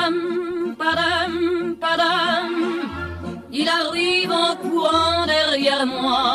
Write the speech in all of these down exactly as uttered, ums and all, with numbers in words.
padam, padam, padam. Il arrive en courant derrière moi.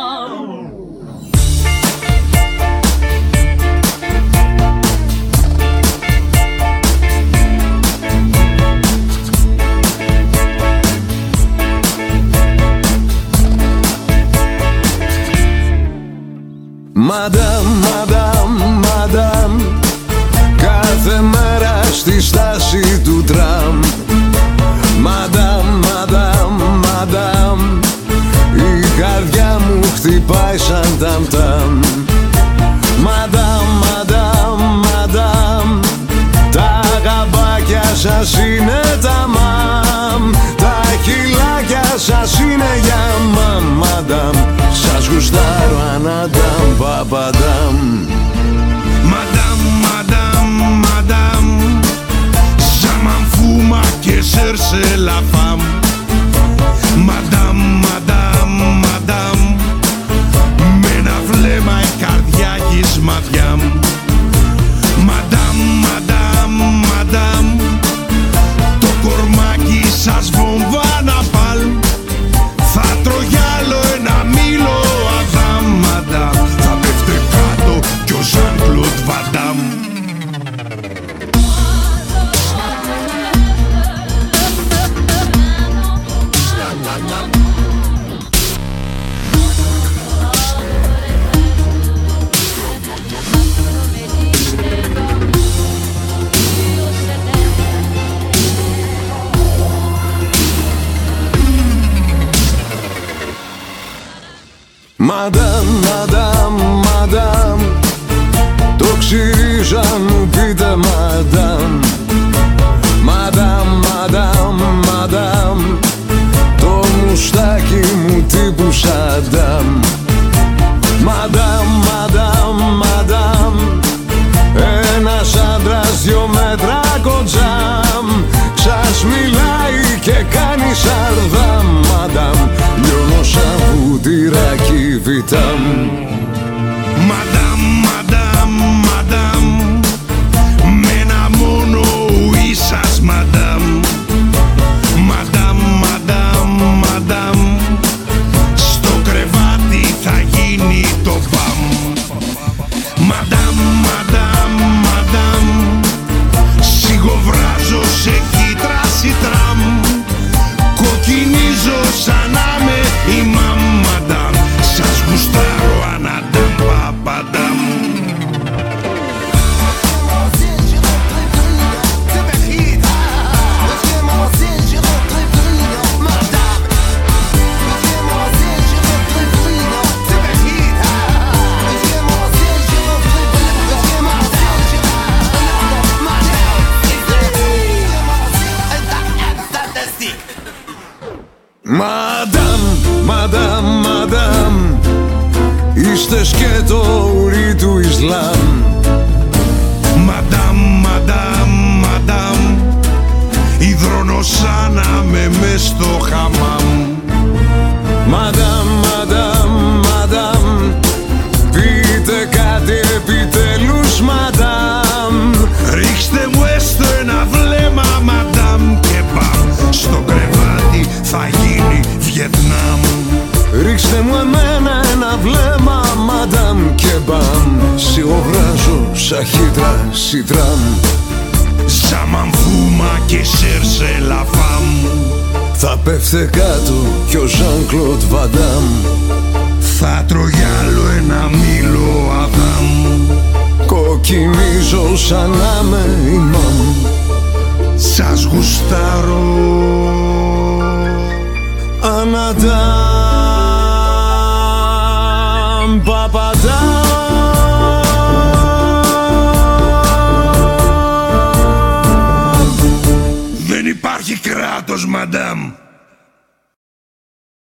Μαντάμ, μαντάμ, μαντάμ, κάθε μέρα στη στάση του τραμ. Μαντάμ, μαντάμ, μαντάμ, η καρδιά μου χτυπάει σαν ταμ-ταμ. Μαντάμ, μαντάμ, μαντάμ, τα γαμπάκια σας είναι τα μαμ. Τα χιλάκια σας είναι για μαμ, μαντάμ. Σας γουστάρω αναντάμ, παπαντάμ. Madame, madame, madame, ça m'en fout ma que cherche la femme. Madame, madame, madame, με ένα βλέμμα η καρδιά γης μαδιά μου. Madame, madame, madame, το κορμάκι σας βομβά να παλμ. Θα τρογιάλω ένα μήλο αδάμ, madame, θα πέφτε κάτω κι ο Jean-Claude Van Damme. Μαντάμ, μαντάμ, μαντάμ, το ξυρίζω αν μου πείτε μαντάμ. Μαντάμ, μαντάμ, μαντάμ, το μουστάκι μου τύπου Σαντάμ. Μαντάμ, μαντάμ, μαντάμ, ένας άντρας δυο μέτρα κοντζάμ. Σας μιλάει και κάνει σαρδάμ, μαντάμ, λιώνω σαν βουτυράκι βιτάμ. Madame, madame, madame, με ένα μόνο ουί σας madame. Madame, madame, madame, στο κρεβάτι θα γίνει το μπαμ. Madame, madame, madame, σιγοβράζω σε κίτραση τραμ. Κοκκινίζω σαν να με η μαμαντάμ. Σας γουστάρω αναντάμ, παπαντάμ. Μαντάμ, μαντάμ, μαντάμ, είστε σκέτο ουρί του Ισλάμ. Madame, madame, madame, υδρονοσάναμε μες στο χαμάμ. Μαντάμ, μαντάμ, μαντάμ, πείτε κάτι επιτέλους μαντάμ. Ρίξτε μου έστω ένα βλέμμα madame και μπαμ. Στο κρεβάτι θα γίνει Βιετνάμ. Ρίξτε μου εμένα ένα βλέμμα μαντάμ και μπαμ. Σιγοβράζω σαν χύτρα σιτράμ. Ça m'en fout ma que cherche la femme. Θα πέφτε κάτω κι ο Jean-Claude Van Damme. Θα τρογιάλω ένα μήλο αδάμ. Κοκκινίζω σαν να με ημάμ. Σας γουστάρω αναντάμ.